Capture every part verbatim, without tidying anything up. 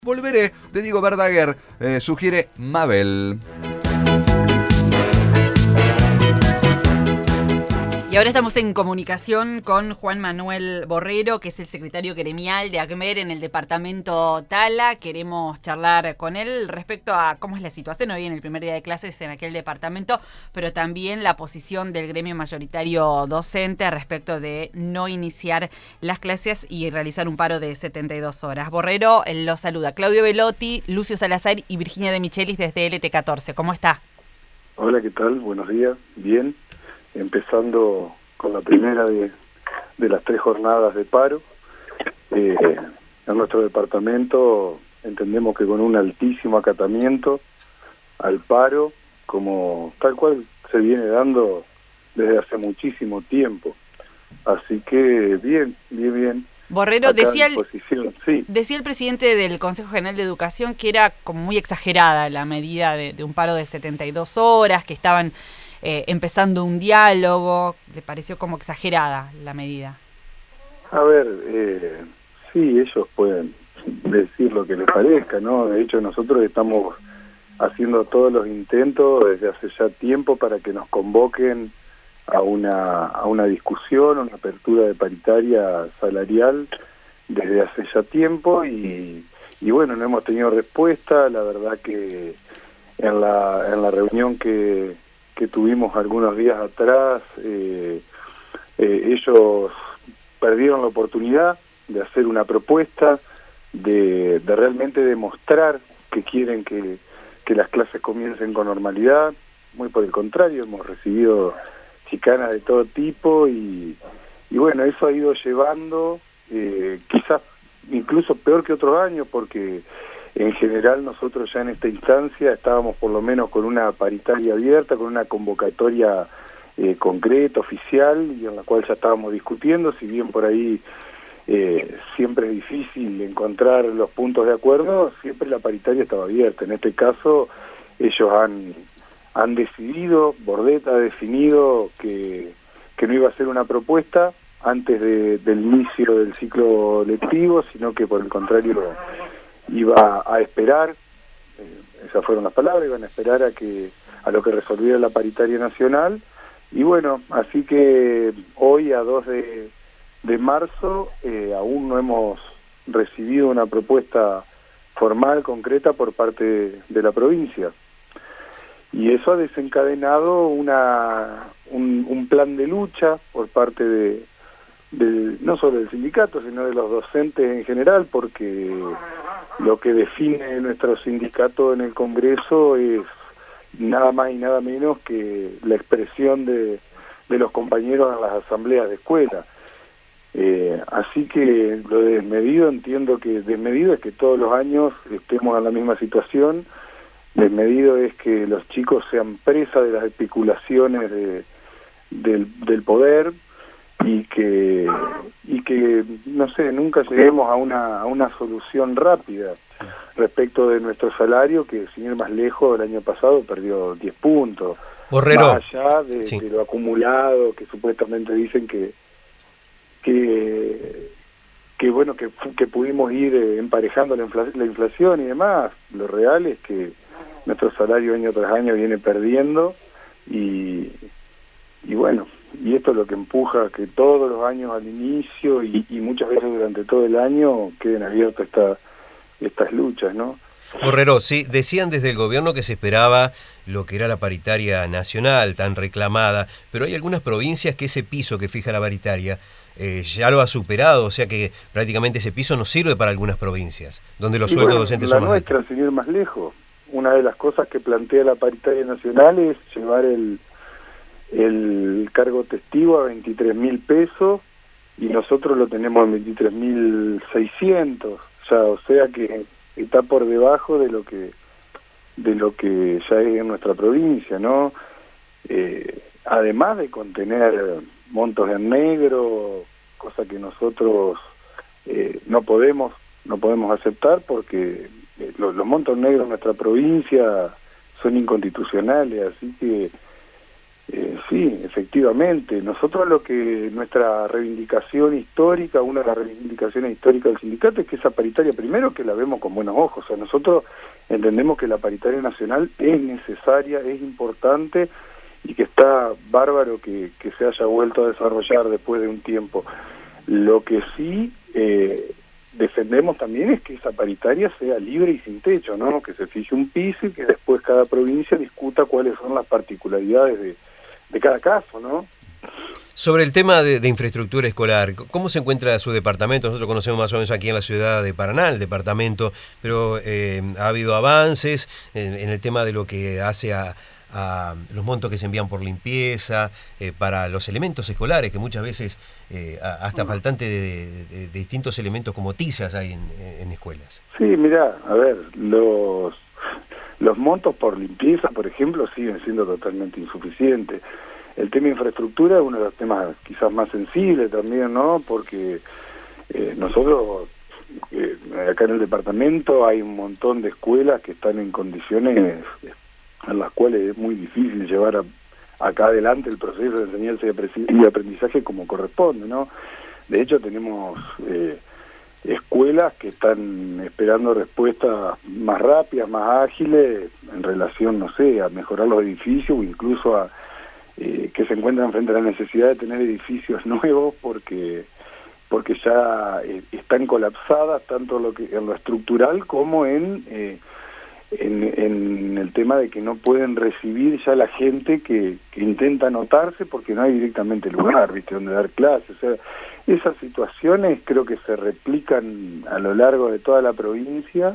Volveré, de Diego Verdaguer, eh, sugiere Mabel. Y ahora estamos en comunicación con Juan Manuel Borrero, que es el secretario gremial de ACMER en el departamento Tala. Queremos charlar con él respecto a cómo es la situación hoy en el primer día de clases en aquel departamento, pero también la posición del gremio mayoritario docente respecto de no iniciar las clases y realizar un paro de setenta y dos horas. Borrero lo saluda Claudio Velotti, Lucio Salazar y Virginia de Michelis desde L T catorce. ¿Cómo está? Hola, ¿qué tal? Buenos días. Bien. Empezando con la primera de, de las tres jornadas de paro. Eh, en nuestro departamento entendemos que con un altísimo acatamiento al paro, como tal cual se viene dando desde hace muchísimo tiempo. Así que bien, bien, bien. Borrero, decía el, sí. decía el presidente del Consejo General de Educación que era como muy exagerada la medida de, de un paro de setenta y dos horas, que estaban eh, empezando un diálogo. ¿Le pareció como exagerada la medida? A ver, eh, sí, ellos pueden decir lo que les parezca, ¿no? De hecho, nosotros estamos haciendo todos los intentos desde hace ya tiempo para que nos convoquen a una a una discusión, una apertura de paritaria salarial desde hace ya tiempo y, y bueno, no hemos tenido respuesta. La verdad que en la en la reunión que, que tuvimos algunos días atrás, eh, eh, ellos perdieron la oportunidad de hacer una propuesta, de, de realmente demostrar que quieren que, que las clases comiencen con normalidad. Muy por el contrario, hemos recibido chicanas de todo tipo y, y bueno, eso ha ido llevando eh, quizás incluso peor que otros años, porque en general nosotros ya en esta instancia estábamos por lo menos con una paritaria abierta, con una convocatoria eh, concreta, oficial, y en la cual ya estábamos discutiendo. Si bien por ahí eh, siempre es difícil encontrar los puntos de acuerdo, siempre la paritaria estaba abierta. En este caso ellos han han decidido, Bordet ha definido que, que no iba a ser una propuesta antes de, del inicio del ciclo lectivo, sino que por el contrario iba a esperar, eh, esas fueron las palabras, iban a esperar a que a lo que resolviera la paritaria nacional. Y bueno, así que hoy a dos de, de marzo eh, aún no hemos recibido una propuesta formal, concreta por parte de, de la provincia. Y eso ha desencadenado una un, un plan de lucha por parte de, de no solo del sindicato, sino de los docentes en general, porque lo que define nuestro sindicato en el Congreso es nada más y nada menos que la expresión de, de los compañeros en las asambleas de escuela. Eh, así que lo de desmedido, entiendo que desmedido es que todos los años estemos en la misma situación. Desmedido es que los chicos sean presa de las especulaciones de, del, del poder y que y que no sé, nunca lleguemos a una a una solución rápida respecto de nuestro salario, que sin ir más lejos el año pasado perdió diez puntos. Borrero, más allá de, sí. de lo acumulado, que supuestamente dicen que que que bueno que, que pudimos ir emparejando la, infla, la inflación y demás. Lo real es que nuestro salario año tras año viene perdiendo y, y bueno, y esto es lo que empuja a que todos los años al inicio y, y muchas veces durante todo el año queden abiertas esta, estas luchas, ¿no? Borrero, sí, decían desde el gobierno que se esperaba lo que era la paritaria nacional tan reclamada, pero hay algunas provincias que ese piso que fija la paritaria eh, ya lo ha superado, o sea que prácticamente ese piso no sirve para algunas provincias, donde los y sueldos bueno, docentes son más nuestra, altos. Sin ir más lejos, una de las cosas que plantea la paritaria nacional es llevar el, el cargo testigo a veintitrés mil pesos y nosotros lo tenemos en veintitrés mil seiscientos, ya, o sea que está por debajo de lo que de lo que ya es en nuestra provincia, ¿no? Eh, además de contener montos en negro, cosa que nosotros eh, no podemos no podemos aceptar porque eh, los, los montos negros en nuestra provincia son inconstitucionales, así que Eh, sí, efectivamente. Nosotros lo que, nuestra reivindicación histórica, una de las reivindicaciones históricas del sindicato es que esa paritaria, primero que la vemos con buenos ojos, o sea, nosotros entendemos que la paritaria nacional es necesaria, es importante y que está bárbaro que, que se haya vuelto a desarrollar después de un tiempo. Lo que sí eh, defendemos también es que esa paritaria sea libre y sin techo, ¿no? Que se fije un piso y que después cada provincia discuta cuáles son las particularidades de de cada caso, ¿no? Sobre el tema de, de infraestructura escolar, ¿cómo se encuentra su departamento? Nosotros conocemos más o menos aquí en la ciudad de Paraná, el departamento, pero eh, ha habido avances en, en el tema de lo que hace a, a los montos que se envían por limpieza, eh, para los elementos escolares, que muchas veces eh, hasta faltante de, de, de distintos elementos como tizas hay en, en escuelas. Sí, mirá, a ver, los... Los montos por limpieza, por ejemplo, siguen siendo totalmente insuficientes. El tema de infraestructura es uno de los temas quizás más sensibles también, ¿no? Porque eh, nosotros, eh, acá en el departamento, hay un montón de escuelas que están en condiciones en las cuales es muy difícil llevar a, acá adelante el proceso de enseñanza y aprendizaje como corresponde, ¿no? De hecho, tenemos... Eh, escuelas que están esperando respuestas más rápidas, más ágiles en relación, no sé, a mejorar los edificios o incluso a eh, que se encuentran frente a la necesidad de tener edificios nuevos porque porque ya eh, están colapsadas tanto lo que en lo estructural como en, eh, en en el tema de que no pueden recibir ya la gente que, que intenta anotarse porque no hay directamente lugar, ¿viste?, donde dar clases. O sea, esas situaciones creo que se replican a lo largo de toda la provincia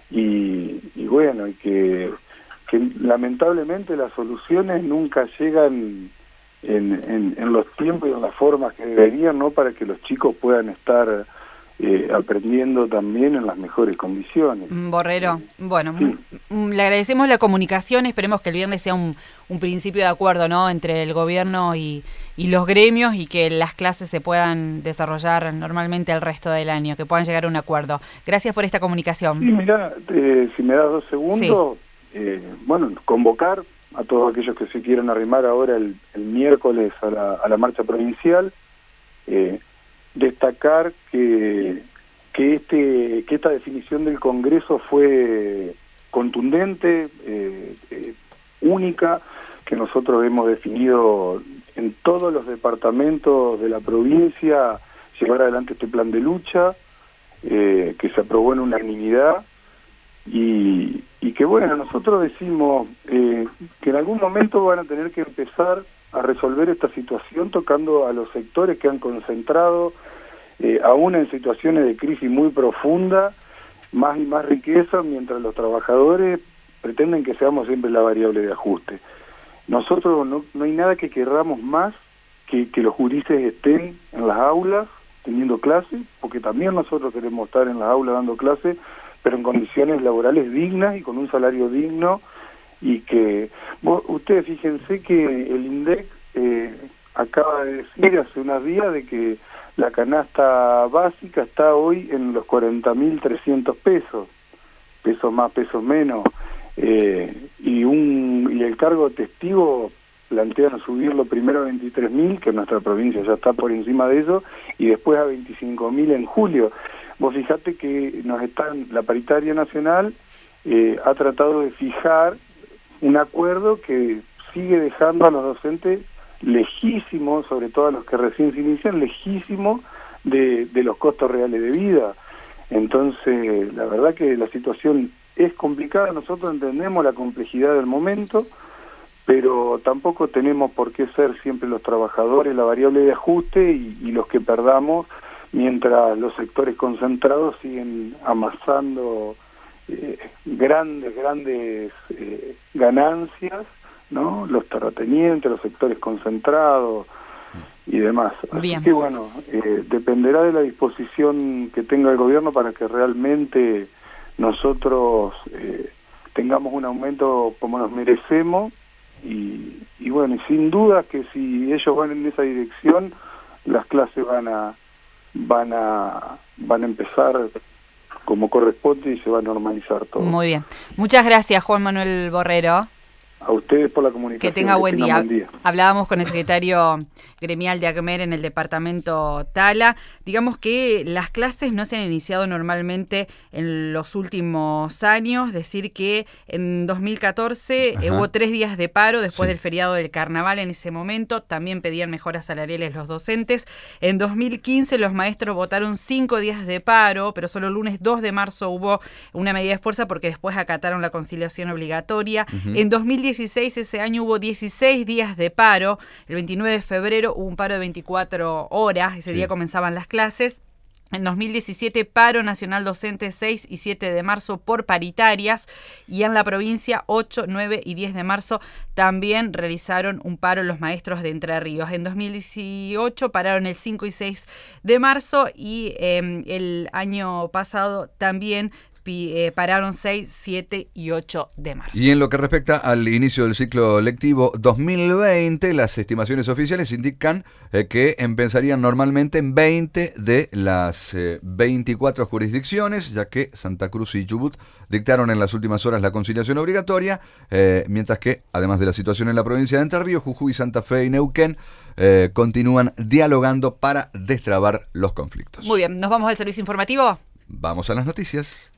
y, y bueno, y que, que lamentablemente las soluciones nunca llegan en, en, en los tiempos y en las formas que deberían, ¿no?, para que los chicos puedan estar eh, aprendiendo también en las mejores condiciones. Borrero, bueno, sí. Le agradecemos la comunicación, esperemos que el viernes sea un, un principio de acuerdo, ¿no?, entre el gobierno y, y los gremios y que las clases se puedan desarrollar normalmente el resto del año, que puedan llegar a un acuerdo. Gracias por esta comunicación. Sí, mirá, eh, si me das dos segundos, sí. eh, bueno, convocar a todos aquellos que se quieran arrimar ahora el, el miércoles a la, a la marcha provincial, eh, destacar que, que, este, que esta definición del Congreso fue contundente, eh, eh, única, que nosotros hemos definido en todos los departamentos de la provincia llevar adelante este plan de lucha, eh, que se aprobó en unanimidad, y, y que bueno, nosotros decimos eh, que en algún momento van a tener que empezar a resolver esta situación tocando a los sectores que han concentrado, eh, aún en situaciones de crisis muy profunda, más y más riqueza, mientras los trabajadores pretenden que seamos siempre la variable de ajuste. Nosotros no, no hay nada que querramos más que que los juristas estén en las aulas teniendo clases, porque también nosotros queremos estar en las aulas dando clases, pero en condiciones laborales dignas y con un salario digno, y que vos, ustedes fíjense que el INDEC eh, acaba de decir hace unos días de que la canasta básica está hoy en los cuarenta mil trescientos pesos, pesos más, pesos menos, eh, y un y el cargo testigo plantean subirlo primero a veintitrés mil, que en nuestra provincia ya está por encima de eso, y después a veinticinco mil en julio. Vos fijate que nos están, la paritaria nacional eh, ha tratado de fijar un acuerdo que sigue dejando a los docentes lejísimos, sobre todo a los que recién se inician, lejísimos de, de los costos reales de vida. Entonces, la verdad que la situación es complicada, nosotros entendemos la complejidad del momento, pero tampoco tenemos por qué ser siempre los trabajadores la variable de ajuste y, y los que perdamos, mientras los sectores concentrados siguen amasando eh, grandes, grandes eh, ganancias, ¿no? Los terratenientes, los sectores concentrados y demás. Así Bien. que bueno, eh, dependerá de la disposición que tenga el gobierno para que realmente nosotros eh, tengamos un aumento como nos merecemos y, y bueno, y sin duda que si ellos van en esa dirección, las clases van a van a van a empezar como corresponde y se va a normalizar todo. Muy bien. Muchas gracias, Juan Manuel Borrero. A ustedes por la comunicación. Que tenga buen que día. buen día. Hablábamos con el secretario gremial de ACMER en el departamento Tala. Digamos que las clases no se han iniciado normalmente en los últimos años. Decir que en dos mil catorce eh, hubo tres días de paro después Sí. del feriado del carnaval. En ese momento también pedían mejoras salariales los docentes. En dos mil quince los maestros votaron cinco días de paro, pero solo el lunes dos de marzo hubo una medida de fuerza porque después acataron la conciliación obligatoria. Uh-huh. En dos mil dieciséis, ese año, hubo dieciséis días de paro. El veintinueve de febrero hubo un paro de veinticuatro horas. Ese sí. día comenzaban las clases. En dos mil diecisiete, paro nacional docente seis y siete de marzo por paritarias, y en la provincia ocho, nueve y diez de marzo también realizaron un paro los maestros de Entre Ríos. En dos mil dieciocho pararon el cinco y seis de marzo y eh, el año pasado también Eh, pararon seis, siete y ocho de marzo. Y en lo que respecta al inicio del ciclo lectivo dos mil veinte, las estimaciones oficiales indican eh, que empezarían normalmente en veinte de las eh, veinticuatro jurisdicciones, ya que Santa Cruz y Chubut dictaron en las últimas horas la conciliación obligatoria, eh, mientras que, además de la situación en la provincia de Entre Ríos, Jujuy, Santa Fe y Neuquén eh, continúan dialogando para destrabar los conflictos. Muy bien, ¿nos vamos al servicio informativo? Vamos a las noticias.